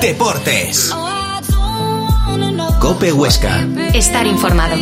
Deportes. COPE Huesca. Estar informado.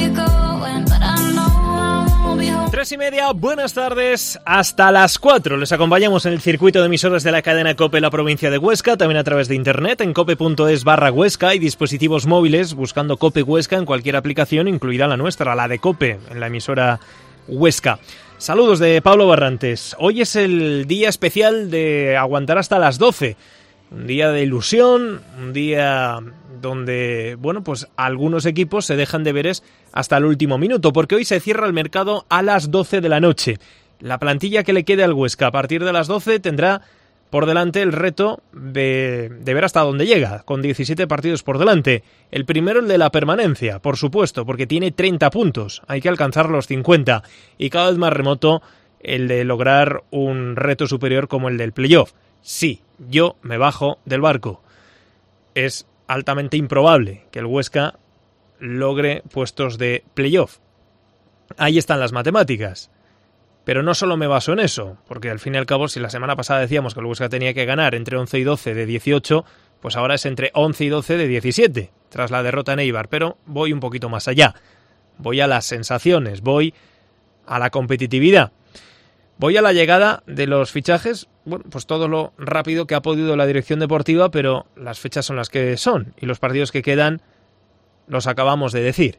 3:30, buenas tardes, hasta las 4. Les acompañamos en el circuito de emisoras de la cadena COPE en la provincia de Huesca, también a través de internet en cope.es/Huesca y dispositivos móviles buscando COPE Huesca en cualquier aplicación, incluida la nuestra, la de COPE, en la emisora Huesca. Saludos de Pablo Barrantes. Hoy es el día especial de aguantar hasta las 12. Un día de ilusión, un día donde, pues algunos equipos se dejan deberes hasta el último minuto, porque hoy se cierra el mercado a las 12 de la noche. La plantilla que le quede al Huesca a partir de las 12 tendrá por delante el reto de ver hasta dónde llega, con 17 partidos por delante. El primero, el de la permanencia, por supuesto, porque tiene 30 puntos, hay que alcanzar los 50, y cada vez más remoto el de lograr un reto superior como el del playoff. Sí, yo me bajo del barco. Es altamente improbable que el Huesca logre puestos de playoff. Ahí están las matemáticas. Pero no solo me baso en eso, porque al fin y al cabo, si la semana pasada decíamos que el Huesca tenía que ganar entre 11 y 12 de 18, pues ahora es entre 11 y 12 de 17, tras la derrota en Eibar. Pero voy un poquito más allá. Voy a las sensaciones, voy a la competitividad. Voy a la llegada de los fichajes, pues todo lo rápido que ha podido la dirección deportiva, pero las fechas son las que son, y los partidos que quedan los acabamos de decir.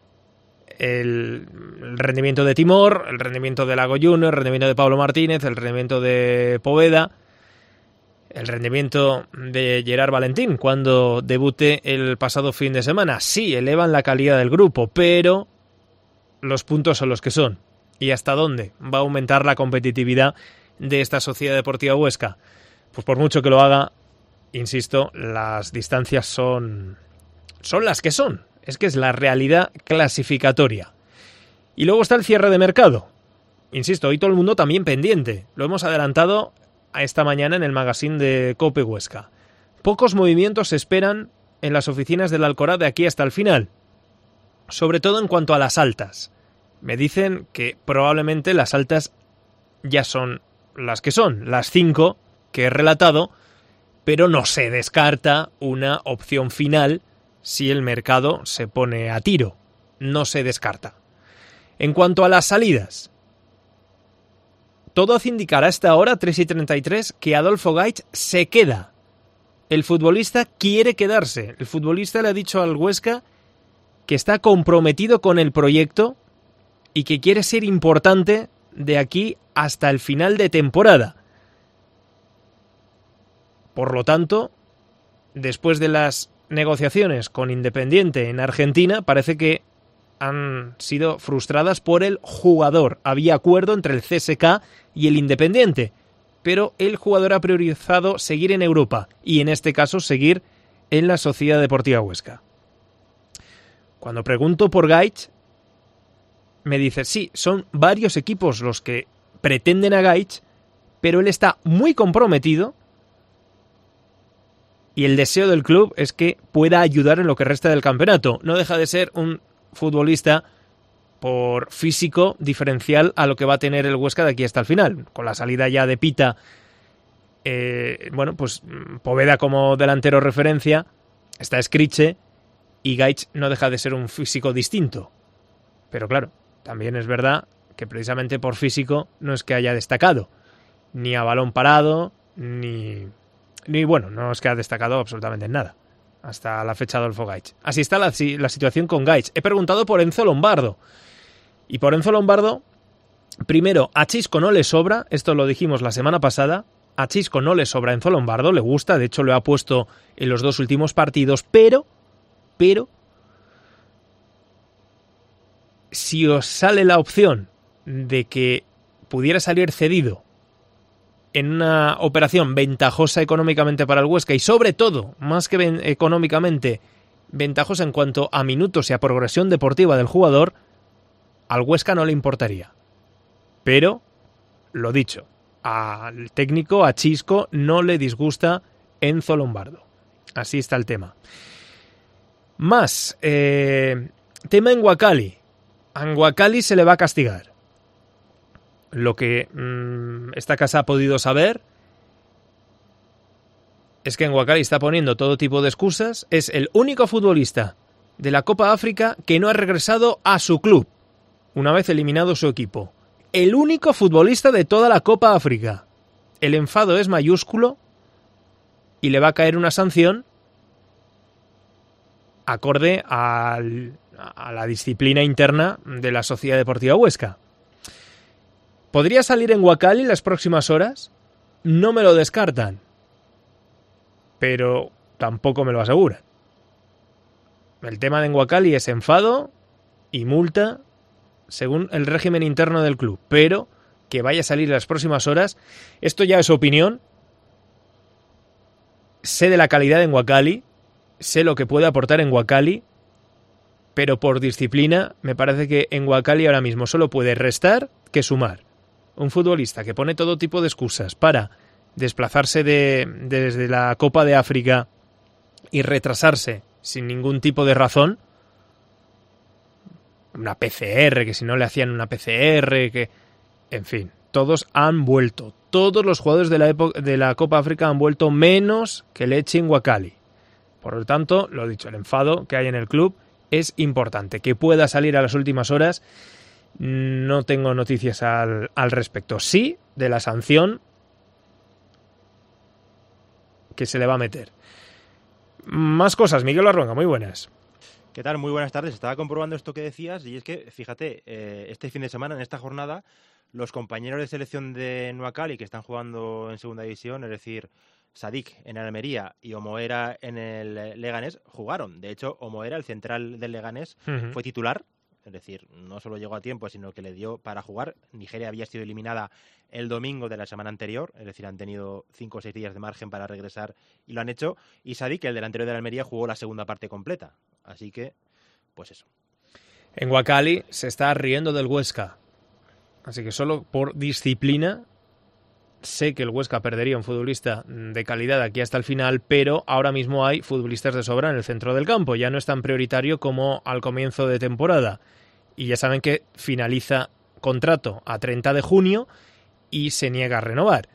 El rendimiento de Timor, el rendimiento de Lago Junior, el rendimiento de Pablo Martínez, el rendimiento de Poveda, el rendimiento de Gerard Valentín cuando debute el pasado fin de semana. Sí, elevan la calidad del grupo, pero los puntos son los que son. ¿Y hasta dónde va a aumentar la competitividad de esta Sociedad Deportiva Huesca? Pues por mucho que lo haga, insisto, las distancias son las que son. Es que es la realidad clasificatoria. Y luego está el cierre de mercado. Insisto, hoy todo el mundo también pendiente. Lo hemos adelantado a esta mañana en el magazine de COPE Huesca. Pocos movimientos se esperan en las oficinas del Alcoraz de aquí hasta el final. Sobre todo en cuanto a las altas. Me dicen que probablemente las altas ya son las que son, las 5 que he relatado, pero no se descarta una opción final si el mercado se pone a tiro. No se descarta. En cuanto a las salidas, todo hace indicar a esta hora, 3:33, que Adolfo Gaich se queda. El futbolista quiere quedarse. El futbolista le ha dicho al Huesca que está comprometido con el proyecto y que quiere ser importante de aquí hasta el final de temporada. Por lo tanto, después de las negociaciones con Independiente en Argentina, parece que han sido frustradas por el jugador. Había acuerdo entre el CSK y el Independiente, pero el jugador ha priorizado seguir en Europa y en este caso seguir en la Sociedad Deportiva Huesca. Cuando pregunto por Gaich, me dice, sí, son varios equipos los que pretenden a Gaich, pero él está muy comprometido y el deseo del club es que pueda ayudar en lo que resta del campeonato. No deja de ser un futbolista por físico diferencial a lo que va a tener el Huesca de aquí hasta el final. Con la salida ya de Pita, pues Poveda como delantero referencia, está Scriche y Gaich no deja de ser un físico distinto. Pero claro, también es verdad que precisamente por físico no es que haya destacado, ni a balón parado, ni no es que ha destacado absolutamente en nada, hasta la fecha de Adolfo Gaich. Así está la situación con Gaich. He preguntado por Enzo Lombardo, y por Enzo Lombardo, primero, a Chisco no le sobra, esto lo dijimos la semana pasada, a Chisco no le sobra Enzo Lombardo, le gusta, de hecho lo ha puesto en los 2 últimos partidos, pero si os sale la opción de que pudiera salir cedido en una operación ventajosa económicamente para el Huesca y sobre todo, más que económicamente, ventajosa en cuanto a minutos y a progresión deportiva del jugador, al Huesca no le importaría. Pero, lo dicho, al técnico, a Chisco, no le disgusta Enzo Lombardo. Así está el tema. Más, tema en Huacali. A Huacali se le va a castigar. Lo que esta casa ha podido saber es que en Wakali está poniendo todo tipo de excusas. Es el único futbolista de la Copa África que no ha regresado a su club una vez eliminado su equipo. El único futbolista de toda la Copa África. El enfado es mayúsculo y le va a caer una sanción acorde a la disciplina interna de la Sociedad Deportiva Huesca. ¿Podría salir en Wakali las próximas horas? No me lo descartan, pero tampoco me lo aseguran. El tema de Wakali es enfado y multa según el régimen interno del club, pero que vaya a salir en las próximas horas, esto ya es opinión. Sé de la calidad en Wakali, sé lo que puede aportar en Wakali, pero por disciplina me parece que en Wakali ahora mismo solo puede restar que sumar. Un futbolista que pone todo tipo de excusas para desplazarse desde la Copa de África y retrasarse sin ningún tipo de razón. Una PCR, que si no le hacían una PCR, que... En fin, todos han vuelto. Todos los jugadores de la Copa África han vuelto, menos que Lechi en Wakali. Por lo tanto, lo dicho, el enfado que hay en el club es importante. Que pueda salir a las últimas horas, no tengo noticias al respecto. Sí, de la sanción que se le va a meter. Más cosas, Miguel Arronga, muy buenas. ¿Qué tal? Muy buenas tardes. Estaba comprobando esto que decías y es que, fíjate, este fin de semana, en esta jornada, los compañeros de selección de Nuakali que están jugando en segunda división, es decir, Sadik en el Almería y Omoera en el Leganés, jugaron. De hecho, Omoera, el central del Leganés, fue titular. Es decir, no solo llegó a tiempo, sino que le dio para jugar. Nigeria había sido eliminada el domingo de la semana anterior, es decir, han tenido 5 o 6 días de margen para regresar y lo han hecho. Y Sadik, el delantero de la Almería, jugó la segunda parte completa. Así que, pues eso. En Wakali se está riendo del Huesca. Así que solo por disciplina sé que el Huesca perdería un futbolista de calidad aquí hasta el final, pero ahora mismo hay futbolistas de sobra en el centro del campo. Ya no es tan prioritario como al comienzo de temporada. Y ya saben que finaliza contrato a 30 de junio y se niega a renovar.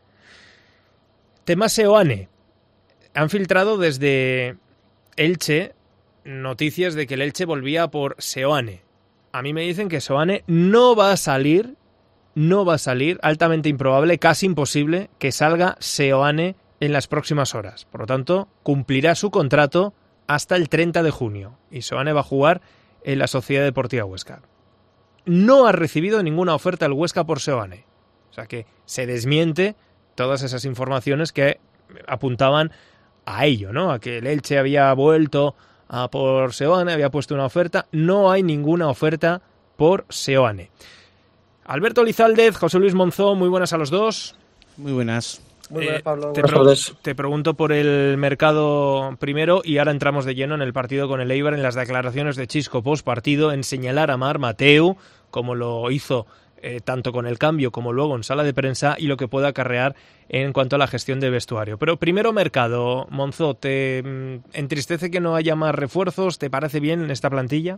Tema Seoane. Han filtrado desde Elche noticias de que el Elche volvía por Seoane. A mí me dicen que Seoane no va a salir, altamente improbable, casi imposible que salga Seoane en las próximas horas. Por lo tanto, cumplirá su contrato hasta el 30 de junio y Seoane va a jugar en la Sociedad Deportiva Huesca. No ha recibido ninguna oferta el Huesca por Seoane. O sea que se desmiente todas esas informaciones que apuntaban a ello, ¿no? A que el Elche había vuelto a por Seoane, había puesto una oferta. No hay ninguna oferta por Seoane. Alberto Lizaldez, José Luis Monzó, muy buenas a los dos. Muy buenas. Muy buenas, Pablo. Te pregunto por el mercado primero y ahora entramos de lleno en el partido con el Eibar, en las declaraciones de Chisco post partido, en señalar a Marc Mateu, como lo hizo tanto con el cambio como luego en sala de prensa, y lo que puede acarrear en cuanto a la gestión de vestuario. Pero primero mercado, Monzó, ¿te entristece que no haya más refuerzos? ¿Te parece bien en esta plantilla?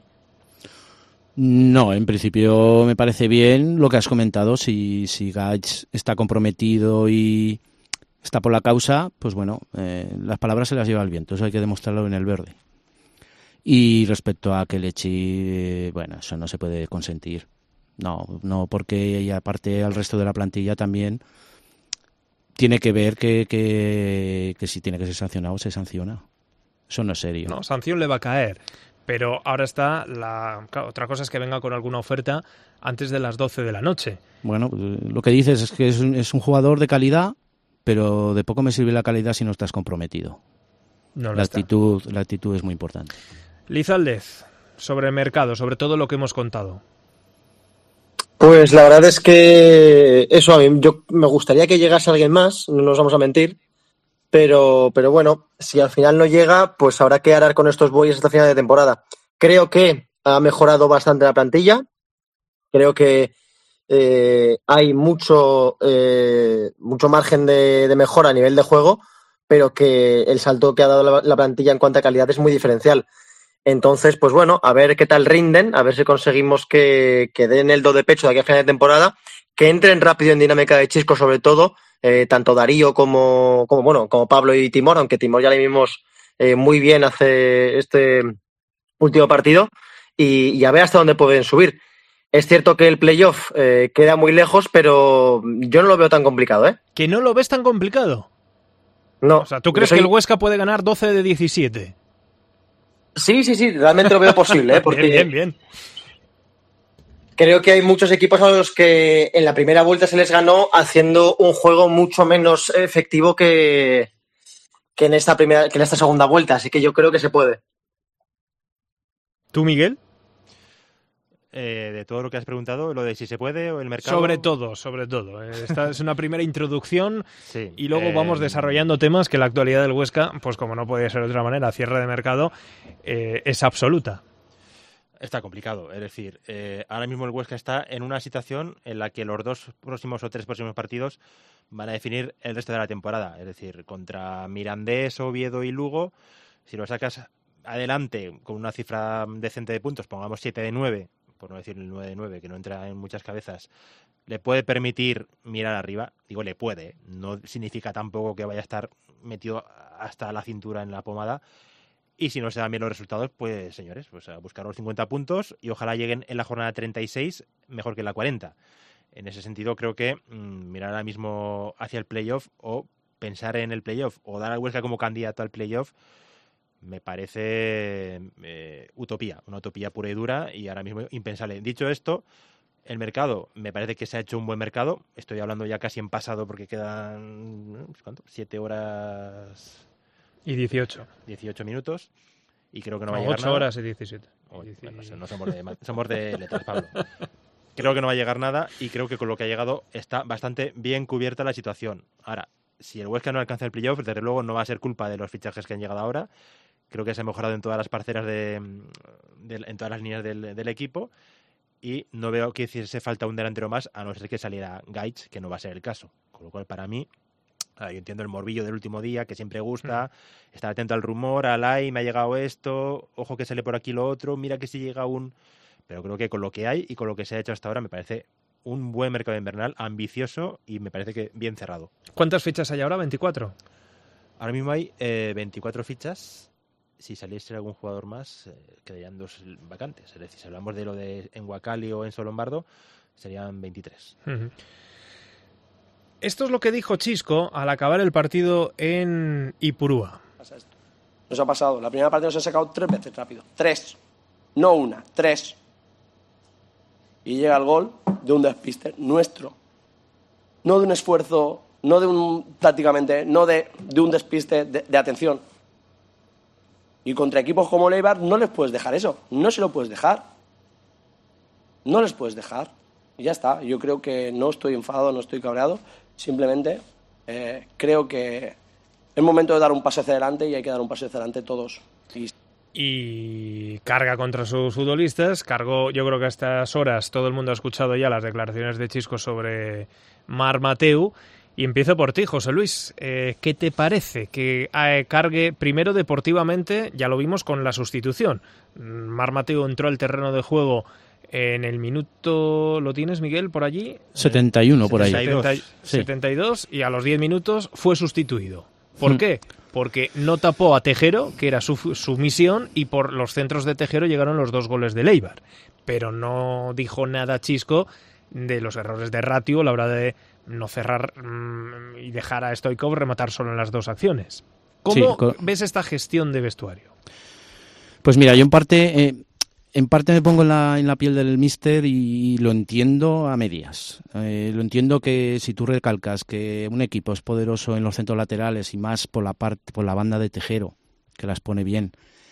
No, en principio me parece bien lo que has comentado. Si Gaich está comprometido y está por la causa, pues bueno, las palabras se las lleva el viento, eso hay que demostrarlo en el verde. Y respecto a que Lechi, bueno, eso no se puede consentir. No, porque y aparte al resto de la plantilla también tiene que ver que si tiene que ser sancionado, se sanciona. Eso no es serio. No, sanción le va a caer. Pero ahora está claro, otra cosa es que venga con alguna oferta antes de las 12 de la noche. Bueno, lo que dices es que es un jugador de calidad, pero de poco me sirve la calidad si no estás comprometido. La actitud es muy importante. Lizaldez, sobre el mercado, sobre todo lo que hemos contado. Pues la verdad es que eso, a mí yo me gustaría que llegase alguien más, no nos vamos a mentir, pero bueno, si al final no llega, pues habrá que arar con estos bueyes hasta final de temporada. Creo que ha mejorado bastante la plantilla, creo que hay mucho margen de mejora a nivel de juego, pero que el salto que ha dado la plantilla en cuanto a calidad es muy diferencial. Entonces, pues bueno, a ver qué tal rinden, a ver si conseguimos que den el do de pecho de aquí a final de temporada, que entren rápido en dinámica de Chisco, sobre todo, tanto Darío como Pablo y Timor, aunque Timor ya le vimos muy bien hace este último partido, y a ver hasta dónde pueden subir. Es cierto que el playoff queda muy lejos, pero yo no lo veo tan complicado, ¿eh? ¿Que no lo ves tan complicado? No. O sea, ¿tú crees que el Huesca puede ganar 12 de 17? Sí, realmente lo veo posible, ¿eh? Porque Bien. creo que hay muchos equipos a los que en la primera vuelta se les ganó haciendo un juego mucho menos efectivo que en esta segunda vuelta, así que yo creo que se puede. ¿Tú, Miguel? De todo lo que has preguntado, lo de si se puede o el mercado. Sobre todo. Esta es una primera introducción sí, y luego vamos desarrollando temas que la actualidad del Huesca, pues como no podía ser de otra manera, cierre de mercado, es absoluta. Está complicado, es decir, ahora mismo el Huesca está en una situación en la que los 2 próximos o 3 próximos partidos van a definir el resto de la temporada, es decir, contra Mirandés, Oviedo y Lugo, si lo sacas adelante con una cifra decente de puntos, pongamos 7 de 9, por no decir el 9 de 9, que no entra en muchas cabezas, le puede permitir mirar arriba. Digo, le puede, no significa tampoco que vaya a estar metido hasta la cintura en la pomada. Y si no se dan bien los resultados, pues señores, pues a buscar los 50 puntos y ojalá lleguen en la jornada 36 mejor que en la 40. En ese sentido creo que mirar ahora mismo hacia el playoff o pensar en el playoff o dar al Huesca como candidato al playoff me parece una utopía pura y dura y ahora mismo impensable. Dicho esto, el mercado me parece que se ha hecho un buen mercado. Estoy hablando ya casi en pasado porque quedan, ¿cuánto? 7 horas... Y 18 minutos y creo que no va a llegar 8 horas y 17. Bueno, no somos de letras, Pablo. Creo que no va a llegar nada y creo que con lo que ha llegado está bastante bien cubierta la situación. Ahora, si el Huesca no alcanza el playoff, desde luego no va a ser culpa de los fichajes que han llegado ahora. Creo que se ha mejorado en todas las parcelas en todas las líneas del equipo y no veo que hiciese falta un delantero más a no ser que saliera Gaich, que no va a ser el caso. Con lo cual, para mí, yo entiendo el morbillo del último día, que siempre gusta, estar atento al rumor, me ha llegado esto, ojo que sale por aquí lo otro, mira que si llega Pero creo que con lo que hay y con lo que se ha hecho hasta ahora me parece un buen mercado invernal, ambicioso y me parece que bien cerrado. ¿Cuántas fichas hay ahora? ¿24? Ahora mismo hay 24 fichas. Si saliese algún jugador más, quedarían 2 vacantes. Es decir, si hablamos de lo de Enguacali o Enzo Lombardo, serían 23. Uh-huh. Esto es lo que dijo Chisco al acabar el partido en Ipurúa. Nos ha pasado. La primera parte nos ha sacado 3 veces rápido. 3. No una, 3. Y llega el gol de un despiste nuestro. No de un esfuerzo, no de un tácticamente, no de un despiste de atención. Y contra equipos como Leibar no les puedes dejar eso. No se lo puedes dejar. No les puedes dejar. Y ya está. Yo creo que no estoy enfadado, no estoy cabreado. Simplemente creo que es momento de dar un paso hacia adelante y hay que dar un paso hacia adelante todos. Y carga contra sus futbolistas. Cargó, yo creo que a estas horas todo el mundo ha escuchado ya las declaraciones de Chisco sobre Marc Mateu. Y empiezo por ti, José Luis. ¿Qué te parece que cargue primero deportivamente? Ya lo vimos con la sustitución. Marc Mateu entró al terreno de juego en el minuto... ¿Lo tienes, Miguel, por allí? 71, por ahí. 72 y a los 10 minutos fue sustituido. ¿Por qué? Porque no tapó a Tejero, que era su misión, y por los centros de Tejero llegaron los 2 goles de Leibar. Pero no dijo nada Chisco de los errores de Ratio a la hora de no cerrar y dejar a Stoichkov rematar solo en las 2 acciones. ¿Cómo ves esta gestión de vestuario? Pues mira, yo en parte me pongo en la piel del míster y lo entiendo a medias. Lo entiendo que si tú recalcas que un equipo es poderoso en los centros laterales y más por la banda de Tejero, que las pone bien,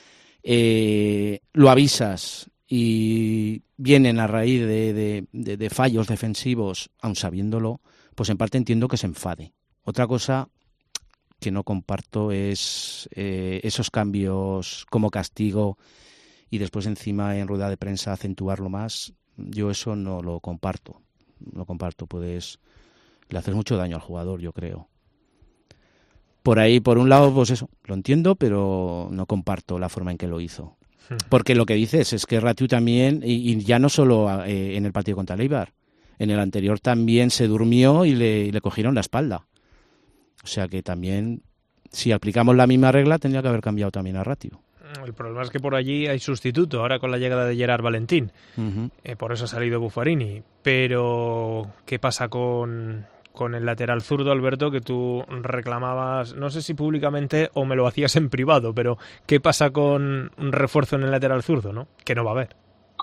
lo avisas y vienen a raíz de fallos defensivos, aun sabiéndolo, pues en parte entiendo que se enfade. Otra cosa que no comparto es esos cambios como castigo y después encima en rueda de prensa acentuarlo más. Yo eso no lo comparto. Pues le haces mucho daño al jugador, yo creo. Por ahí, por un lado, pues eso, lo entiendo, pero no comparto la forma en que lo hizo. Porque lo que dices es que Ratiu también, y ya no solo en el partido contra el Eibar, en el anterior también se durmió y le cogieron la espalda. O sea que también, si aplicamos la misma regla, tendría que haber cambiado también a Ratiu. El problema es que por allí hay sustituto, ahora con la llegada de Gerard Valentín. Por eso ha salido Buffarini. Pero, ¿qué pasa con el lateral zurdo, Alberto, que tú reclamabas, no sé si públicamente o me lo hacías en privado, pero ¿qué pasa con un refuerzo en el lateral zurdo, no? Que no va a haber.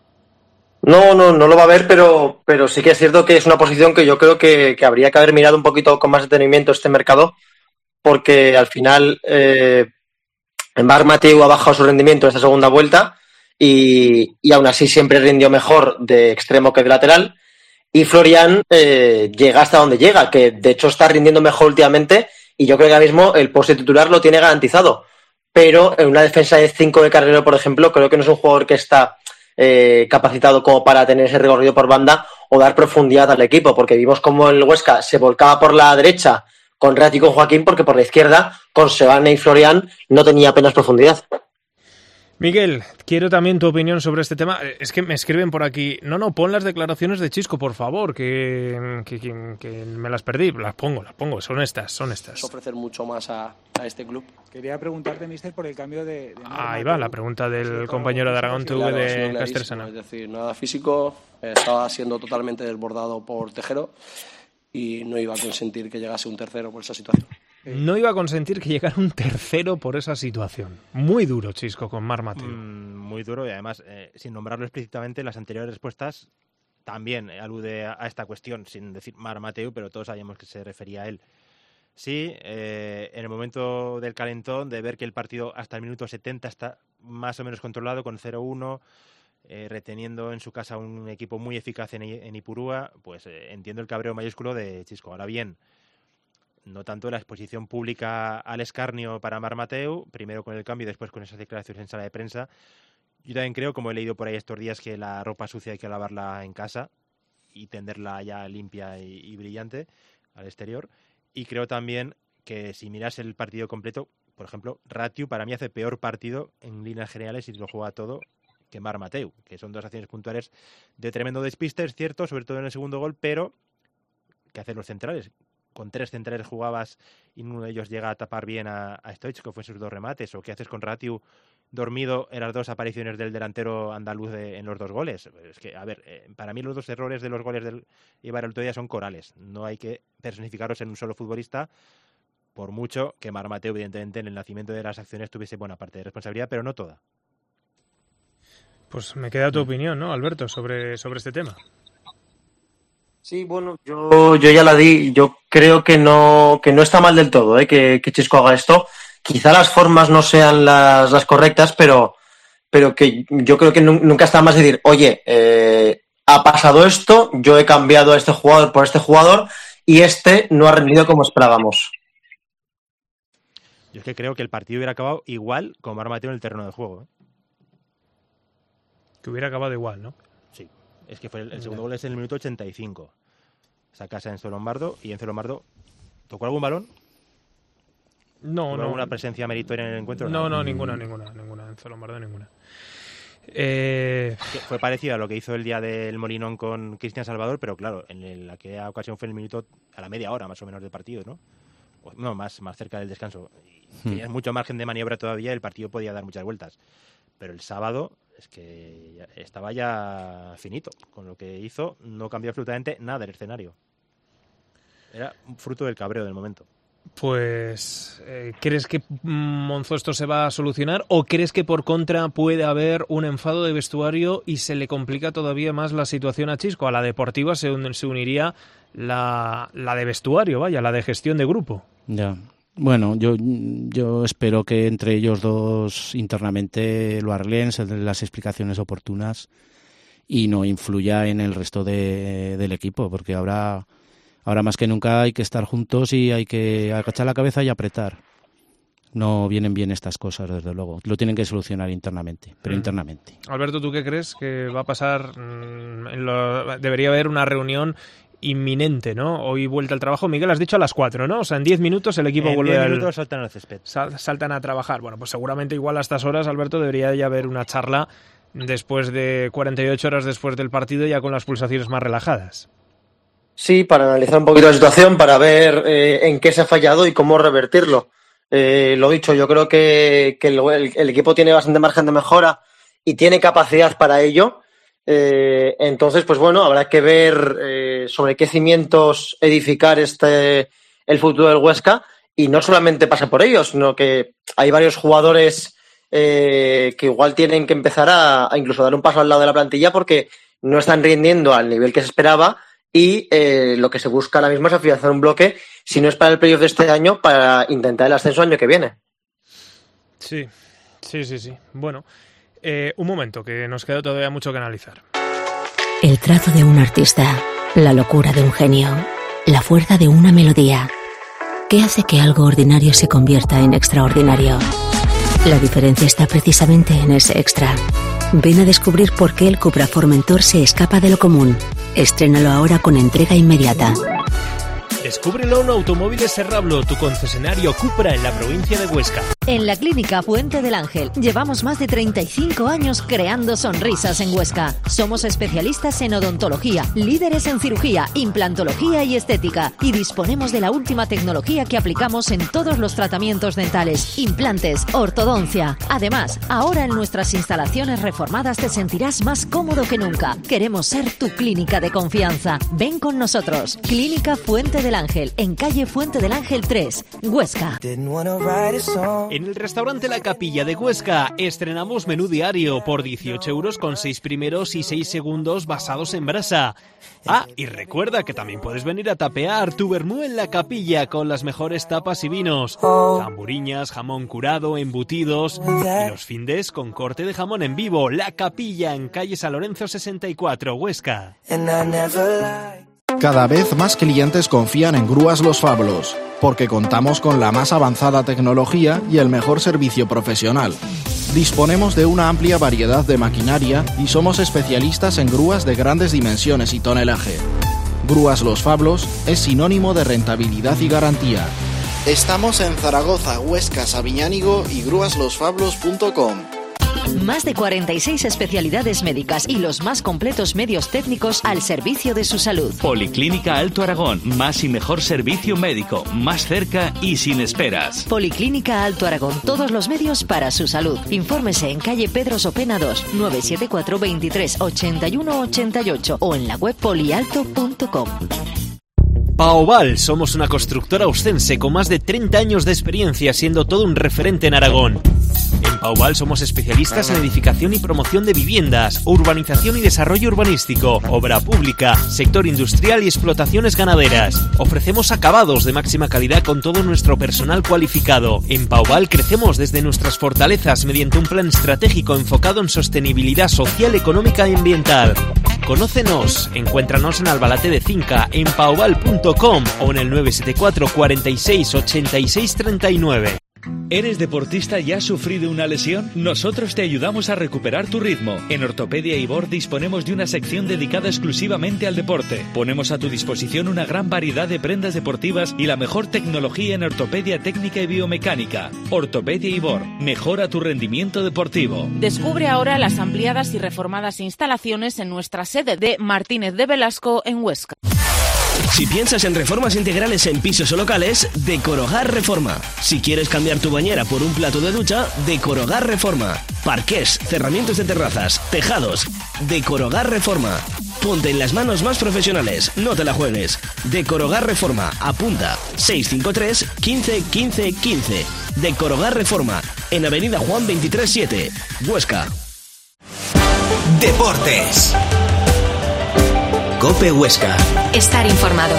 No lo va a haber, pero sí que es cierto que es una posición que yo creo que habría que haber mirado un poquito con más detenimiento este mercado, porque al final Marc Mateu ha bajado su rendimiento en esta segunda vuelta y aún así siempre rindió mejor de extremo que de lateral. Y Florian llega hasta donde llega, que de hecho está rindiendo mejor últimamente y yo creo que ahora mismo el puesto titular lo tiene garantizado. Pero en una defensa de 5 de Carrero, por ejemplo, creo que no es un jugador que está capacitado como para tener ese recorrido por banda o dar profundidad al equipo, porque vimos como el Huesca se volcaba por la derecha con Ratiu y con Joaquín, porque por la izquierda, con Seoane y Florian, no tenía apenas profundidad. Miguel, quiero también tu opinión sobre este tema. Es que me escriben por aquí, no, pon las declaraciones de Chisco, por favor, que me las perdí. Las pongo, son estas. Es ofrecer mucho más a este club. Quería preguntarte, mister, por el cambio de Ahí va, la pregunta del compañero de Aragón TV de Castersana. Es decir, nada físico, estaba siendo totalmente desbordado por Tejero y no iba a consentir que llegase un tercero por esa situación. No iba a consentir que llegara un tercero por esa situación. Muy duro, Chisco, con Marc Mateu. Muy duro y además, sin nombrarlo explícitamente, las anteriores respuestas también alude a esta cuestión, sin decir Marc Mateu, pero todos sabíamos que se refería a él. Sí, en el momento del calentón, de ver que el partido hasta el minuto 70 está más o menos controlado con 0-1, reteniendo en su casa un equipo muy eficaz en Ipurúa, pues entiendo el cabreo mayúsculo de Chisco. Ahora bien, no tanto la exposición pública al escarnio para Marc Mateu, primero con el cambio y después con esas declaraciones en sala de prensa. Yo también creo, como he leído por ahí estos días, que la ropa sucia hay que lavarla en casa y tenderla ya limpia y brillante al exterior. Y creo también que si miras el partido completo, por ejemplo, Ratiu para mí hace peor partido en líneas generales y lo juega todo que Marc Mateu, que son dos acciones puntuales de tremendo despiste, es cierto, sobre todo en el segundo gol, pero ¿qué hacen los centrales? Con 3 centrales jugabas y uno de ellos llega a tapar bien a Stoichkov en sus 2 remates, o qué haces con Ratiu dormido en las 2 apariciones del delantero andaluz en los 2 goles. Es que, a ver, para mí los 2 errores de los goles del Eibar el otro día son corales. No hay que personificarlos en un solo futbolista, por mucho que Marc Mateu, evidentemente, en el nacimiento de las acciones tuviese buena parte de responsabilidad, pero no toda. Pues me queda tu opinión, ¿no, Alberto, sobre este tema? Sí, bueno, yo ya la di. Yo creo que no está mal del todo, que Chisco haga esto. Quizá las formas no sean las correctas, pero que yo creo que nunca está más decir, oye, ha pasado esto, yo he cambiado a este jugador por este jugador y este no ha rendido como esperábamos. Yo es que creo que el partido hubiera acabado igual con Marc Mateu en el terreno de juego. Que hubiera acabado igual, ¿no? Sí. Es que fue el segundo gol es en el minuto 85. Sacas a Enzo Lombardo y Enzo Lombardo ¿tocó algún balón? No. ¿Alguna presencia meritoria en el encuentro? No, ninguna. Enzo Lombardo, ninguna. Fue parecido a lo que hizo el día del Molinón con Cristian Salvador, pero claro, en aquella ocasión fue el minuto a la media hora más o menos del partido, ¿no? No, más cerca del descanso. Y tenías mucho margen de maniobra todavía, el partido podía dar muchas vueltas. Pero el sábado es que estaba ya finito. Con lo que hizo no cambió absolutamente nada el escenario. Era un fruto del cabreo del momento. Pues, ¿crees que Monzó esto se va a solucionar o crees que por contra puede haber un enfado de vestuario y se le complica todavía más la situación a Chisco? A la deportiva se uniría la de vestuario, la de gestión de grupo. Ya. Bueno, yo espero que entre ellos dos internamente lo arreglen, se den las explicaciones oportunas y no influya en el resto del equipo, porque ahora más que nunca hay que estar juntos y hay que agachar la cabeza y apretar. No vienen bien estas cosas, desde luego. Lo tienen que solucionar internamente, pero internamente. Alberto, ¿tú qué crees que va a pasar? Debería haber una reunión inminente, ¿no? Hoy vuelta al trabajo. Miguel, has dicho a las 4, ¿no? O sea, en 10 minutos el equipo vuelve En 10 minutos saltan al césped. saltan a trabajar. Bueno, pues seguramente igual a estas horas, Alberto, debería ya haber una charla después de 48 horas después del partido, ya con las pulsaciones más relajadas. Sí, para analizar un poquito la situación, para ver en qué se ha fallado y cómo revertirlo. Lo dicho, yo creo que el equipo tiene bastante margen de mejora y tiene capacidad para ello. Entonces, pues bueno, habrá que ver sobre qué cimientos edificar el futuro del Huesca, y no solamente pasa por ellos, sino que hay varios jugadores que igual tienen que empezar a incluso dar un paso al lado de la plantilla porque no están rindiendo al nivel que se esperaba, y lo que se busca ahora mismo es afianzar un bloque, si no es para el playoff de este año, para intentar el ascenso el año que viene. Sí. Bueno, un momento, que nos queda todavía mucho que analizar. El trazo de un artista, la locura de un genio, la fuerza de una melodía. ¿Qué hace que algo ordinario se convierta en extraordinario? La diferencia está precisamente en ese extra. Ven a descubrir por qué el Cupra Formentor se escapa de lo común. Estrénalo ahora con entrega inmediata. Descúbrelo en Automóviles Serrablo, tu concesionario Cupra en la provincia de Huesca. En la Clínica Fuente del Ángel llevamos más de 35 años creando sonrisas en Huesca. Somos especialistas en odontología, líderes en cirugía, implantología y estética, y disponemos de la última tecnología que aplicamos en todos los tratamientos dentales, implantes, ortodoncia. Además, ahora en nuestras instalaciones reformadas te sentirás más cómodo que nunca. Queremos ser tu clínica de confianza. Ven con nosotros. Clínica Fuente del Ángel, en calle Fuente del Ángel 3, Huesca. En el restaurante La Capilla de Huesca estrenamos menú diario por 18 euros con 6 primeros y 6 segundos basados en brasa. Ah, y recuerda que también puedes venir a tapear tu vermú en La Capilla con las mejores tapas y vinos. Tamburiñas, jamón curado, embutidos y los findes con corte de jamón en vivo. La Capilla en calle San Lorenzo 64, Huesca. Cada vez más clientes confían en Grúas Los Fablos, porque contamos con la más avanzada tecnología y el mejor servicio profesional. Disponemos de una amplia variedad de maquinaria y somos especialistas en grúas de grandes dimensiones y tonelaje. Grúas Los Fablos es sinónimo de rentabilidad y garantía. Estamos en Zaragoza, Huesca, Sabiñánigo y grúaslosfablos.com. Más de 46 especialidades médicas y los más completos medios técnicos al servicio de su salud. Policlínica Alto Aragón, más y mejor servicio médico, más cerca y sin esperas. Policlínica Alto Aragón, todos los medios para su salud. Infórmese en calle Pedro Sopena 2, 974 23 81 88 o en la web polialto.com. Paoval, somos una constructora austense con más de 30 años de experiencia, siendo todo un referente en Aragón. En Paoval somos especialistas en edificación y promoción de viviendas, urbanización y desarrollo urbanístico, obra pública, sector industrial y explotaciones ganaderas. Ofrecemos acabados de máxima calidad con todo nuestro personal cualificado. En Paoval crecemos desde nuestras fortalezas mediante un plan estratégico enfocado en sostenibilidad social, económica y ambiental. Conócenos, encuéntranos en Albalate de Cinca, en paoval.com o en el 974 46 86 39. ¿Eres deportista y has sufrido una lesión? Nosotros te ayudamos a recuperar tu ritmo. En Ortopedia Ibor disponemos de una sección dedicada exclusivamente al deporte. Ponemos a tu disposición una gran variedad de prendas deportivas y la mejor tecnología en ortopedia técnica y biomecánica. Ortopedia Ibor, mejora tu rendimiento deportivo. Descubre ahora las ampliadas y reformadas instalaciones en nuestra sede de Martínez de Velasco en Huesca. Si piensas en reformas integrales en pisos o locales, Decorogar Reforma. Si quieres cambiar tu bañera por un plato de ducha, Decorogar Reforma. Parqués, cerramientos de terrazas, tejados. Decorogar Reforma. Ponte en las manos más profesionales, no te la juegues. Decorogar Reforma, apunta 653 15 15 15. Decorogar Reforma, en Avenida Juan 23-7, Huesca. Deportes. COPE Huesca. Estar informado.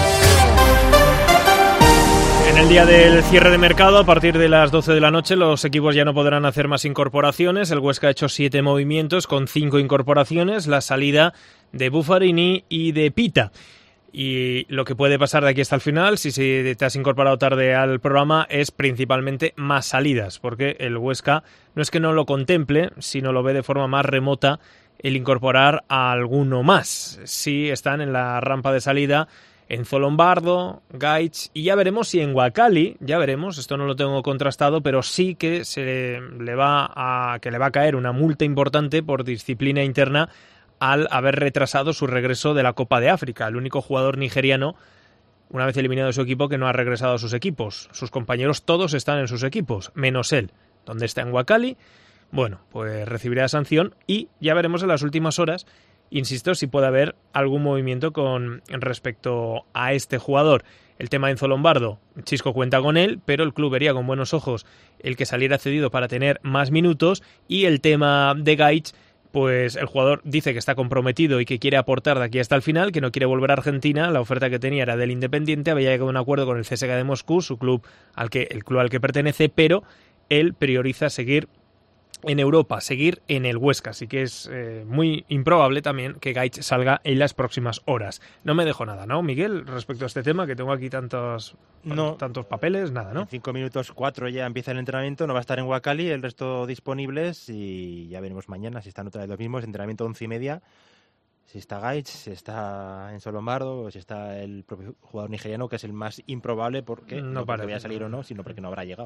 En el día del cierre de mercado, a partir de las 12 de la noche, los equipos ya no podrán hacer más incorporaciones. El Huesca ha hecho 7 movimientos con 5 incorporaciones, la salida de Buffarini y de Pita. Y lo que puede pasar de aquí hasta el final, si te has incorporado tarde al programa, es principalmente más salidas, porque el Huesca no es que no lo contemple, sino lo ve de forma más remota el incorporar a alguno más. Sí están en la rampa de salida Enzo Lombardo, Gaich, y ya veremos si en Wakali, ya veremos, esto no lo tengo contrastado, pero sí que le va a caer una multa importante por disciplina interna al haber retrasado su regreso de la Copa de África. El único jugador nigeriano, una vez eliminado de su equipo, que no ha regresado a sus equipos. Sus compañeros todos están en sus equipos, menos él. ¿Dónde está en Wakali? Bueno, pues recibirá sanción y ya veremos en las últimas horas, insisto, si puede haber algún movimiento con respecto a este jugador. El tema de Enzo Lombardo, Chisco cuenta con él, pero el club vería con buenos ojos el que saliera cedido para tener más minutos. Y el tema de Gaich, pues el jugador dice que está comprometido y que quiere aportar de aquí hasta el final, que no quiere volver a Argentina. La oferta que tenía era del Independiente, había llegado a un acuerdo con el CSKA de Moscú, el club al que pertenece, pero él prioriza seguir en Europa, seguir en el Huesca, así que es muy improbable también que Gaich salga en las próximas horas. No me dejo nada, ¿no, Miguel? Respecto a este tema, que tengo aquí tantos papeles, nada, ¿no? En 5 minutos 4 ya empieza el entrenamiento, no va a estar en Wakali, el resto disponibles y ya veremos mañana si están otra vez los mismos, entrenamiento 11:30, si está Gaich, si está Enzo Lombardo o si está el propio jugador nigeriano, que es el más improbable porque no porque vaya a salir o no, sino porque no habrá llegado.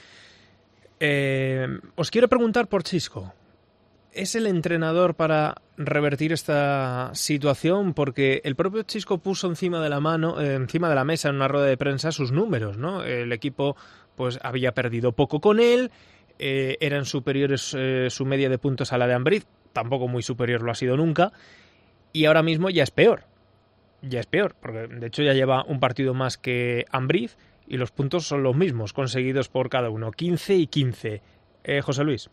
Os quiero preguntar por Chisco. ¿Es el entrenador para revertir esta situación? Porque el propio Chisco puso encima de la mesa en una rueda de prensa sus números, ¿no? El equipo pues había perdido poco con él, eran superiores su media de puntos a la de Ambriz, tampoco muy superior lo ha sido nunca, y ahora mismo ya es peor. Ya es peor, porque de hecho ya lleva un partido más que Ambriz, y los puntos son los mismos, conseguidos por cada uno, 15 y 15. José Luis.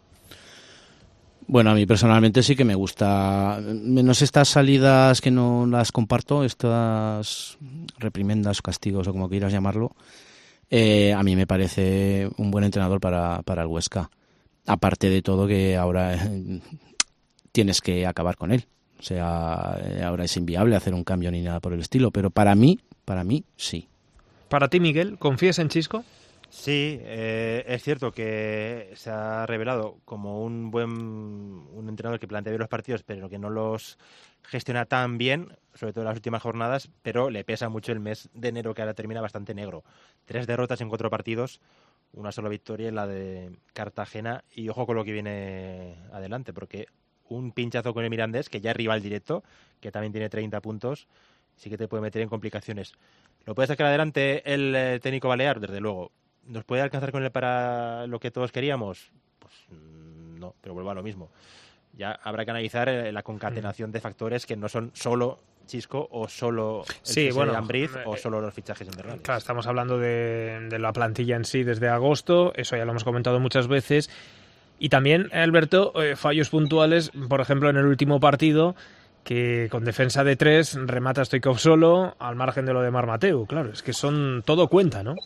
Bueno, a mí personalmente sí que me gusta, menos estas salidas que no las comparto, estas reprimendas, castigos o como quieras llamarlo, a mí me parece un buen entrenador para el Huesca. Aparte de todo que ahora tienes que acabar con él. O sea, ahora es inviable hacer un cambio ni nada por el estilo, pero para mí sí. Para ti, Miguel, ¿confías en Chisco? Sí, es cierto que se ha revelado como un entrenador que plantea bien los partidos, pero que no los gestiona tan bien, sobre todo en las últimas jornadas, pero le pesa mucho el mes de enero, que ahora termina bastante negro. 3 derrotas en 4 partidos, una sola victoria en la de Cartagena, y ojo con lo que viene adelante, porque un pinchazo con el Mirandés, que ya es rival directo, que también tiene 30 puntos, sí que te puede meter en complicaciones. ¿Lo puede sacar adelante el técnico balear? Desde luego. ¿Nos puede alcanzar con él para lo que todos queríamos? Pues no, pero vuelvo a lo mismo. Ya habrá que analizar la concatenación de factores que no son solo Chisco o solo Ambriz o solo los fichajes invernales. Claro, estamos hablando de la plantilla en sí desde agosto, eso ya lo hemos comentado muchas veces. Y también, Alberto, fallos puntuales, por ejemplo, en el último partido, que con defensa de 3 remata Stoichkov solo, al margen de lo de Marc Mateu. Claro, es que todo cuenta, ¿no?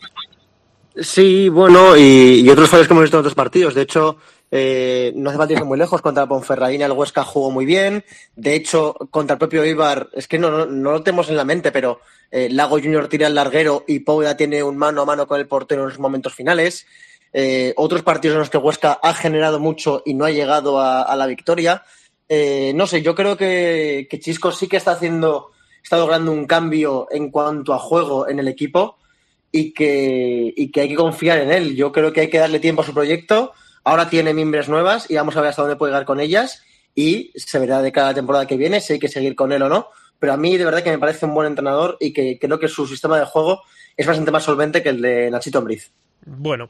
Sí, bueno, y otros fallos que hemos visto en otros partidos. De hecho, no hace falta irse muy lejos. Contra Ponferradina el Huesca jugó muy bien. De hecho, contra el propio Eibar, es que no lo tenemos en la mente, pero Lago Junior tira el larguero y Pouda tiene un mano a mano con el portero en los momentos finales. Otros partidos en los que Huesca ha generado mucho y no ha llegado a la victoria. No sé, yo creo que Chisco sí que está logrando un cambio en cuanto a juego en el equipo y que hay que confiar en él. Yo creo que hay que darle tiempo a su proyecto. Ahora tiene mimbres nuevas y vamos a ver hasta dónde puede llegar con ellas y se verá de cada temporada que viene si hay que seguir con él o no. Pero a mí de verdad que me parece un buen entrenador y que creo que su sistema de juego es bastante más solvente que el de Nachito Ambriz. Bueno,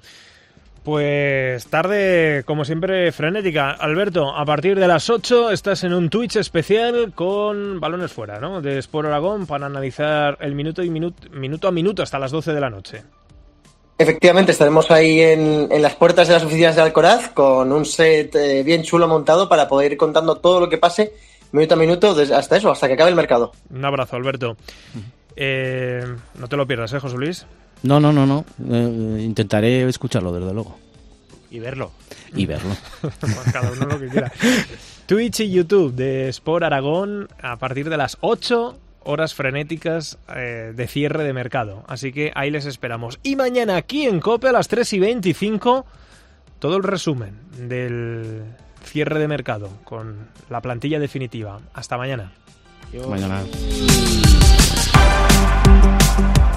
pues tarde, como siempre, frenética. Alberto, a partir de las 8 estás en un Twitch especial con Balones Fuera, ¿no? De Sport Aragón, para analizar el minuto a minuto hasta las 12 de la noche. Efectivamente, estaremos ahí en las puertas de las oficinas de Alcoraz con un set bien chulo montado para poder ir contando todo lo que pase minuto a minuto hasta que acabe el mercado. Un abrazo, Alberto. No te lo pierdas, José Luis. No. Intentaré escucharlo, desde luego. Y verlo. Cada uno lo que quiera. Twitch y YouTube de Sport Aragón a partir de las 8, horas frenéticas de cierre de mercado. Así que ahí les esperamos. Y mañana aquí en COPE a las 3:25, todo el resumen del cierre de mercado con la plantilla definitiva. Hasta mañana. Mañana.